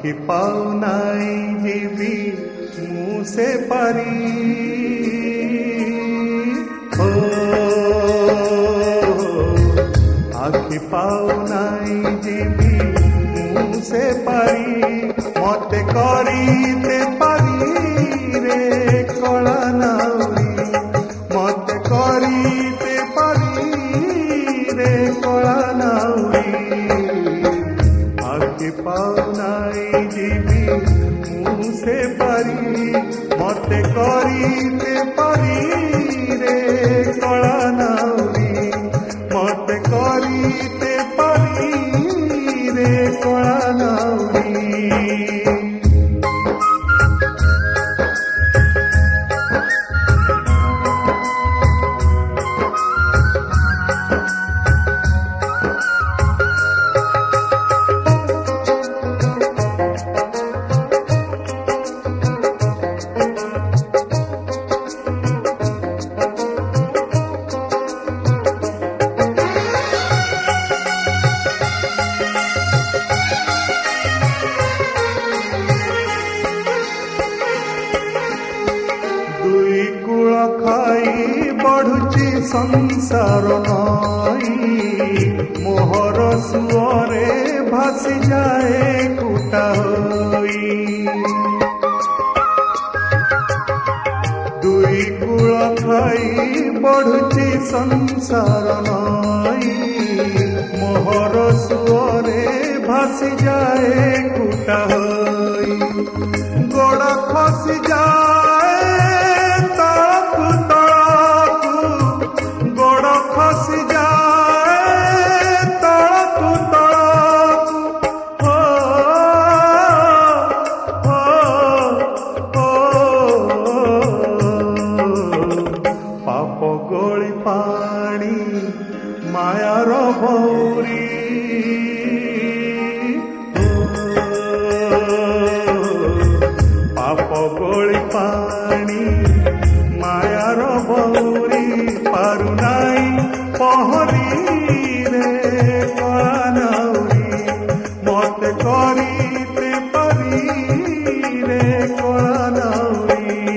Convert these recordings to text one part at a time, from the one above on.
आखि पाऊ नाई जीवी मुँह से परी हो आखि पाऊ नाई जीवी मुँह से परी मते करीते परी रे कला नाउरी मते करीते परी रे कला नाउरी आखि पाऊ नाई जीवी मुँह से परी मते करीते परी रे कला नाउरी मते करीते परी रे कला नाउरी बढ़ुची संसार नई मोहर सुअरे भासी जाए कुटा होई दुई कूल खाई बढ़ुची संसार नई मोहर सुअरे भासी जाए कुटा होई गोड़ खसी जाए खसी जाए तड़कू तड़कू पाप गोली पानी मायार भौरी पाप गोली पानी मायार भौरी पारु नाई पहरी रे कला नाउरी मते करीते परी रे कला नाउरी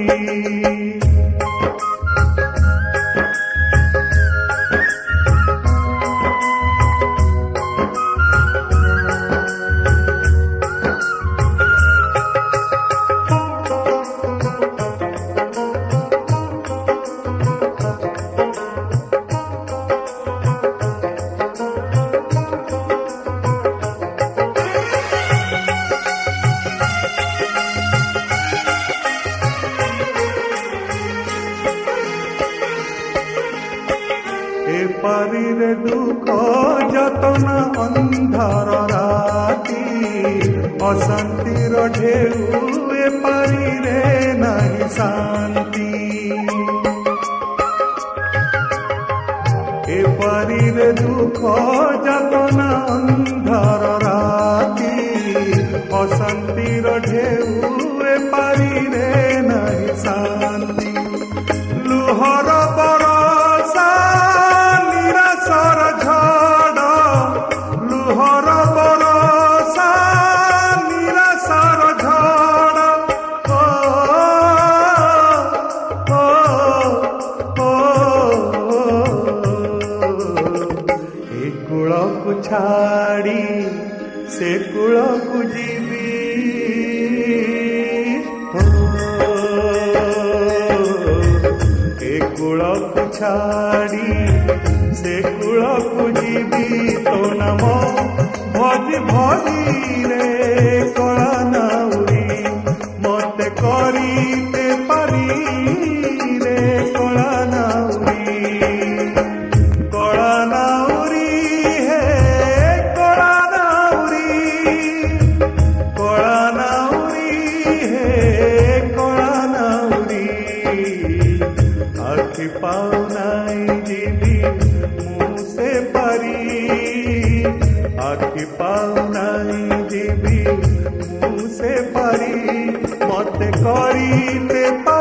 পারিরে দুঃখ যতনা অন্ধার রাতি অশান্তির ঢেউ এ পারিরে নাই শান্তি এ পারিরে দুঃখ যতনা অন্ধার রাতি অশান্তির ঢেউ এ পারিরে নাই শান্তি লুহর বরসা নিরাশর ঝড় লুহর বরসা নিরাশর ঝড় এ কূলকু ছাড়ি সে কূলকু ଯିବି ଏ କୂଳକୁ ଛାଡ଼ି ସେ କୂଳକୁ ଯିବି ତୋ ନାମ ଭଜି ଭଜି ରେ କଳା ନାଉରୀ ମତେ କରିତେ ପାରି ରେ କଳା ନାଉରୀ ହେ କଳା ନାଉରୀ ହେ କଳା ନାଉରୀ आखि पाऊ नाई जीवी मुँह से परी आखि पाऊ नाई जीवी मुँह से परी मते करीते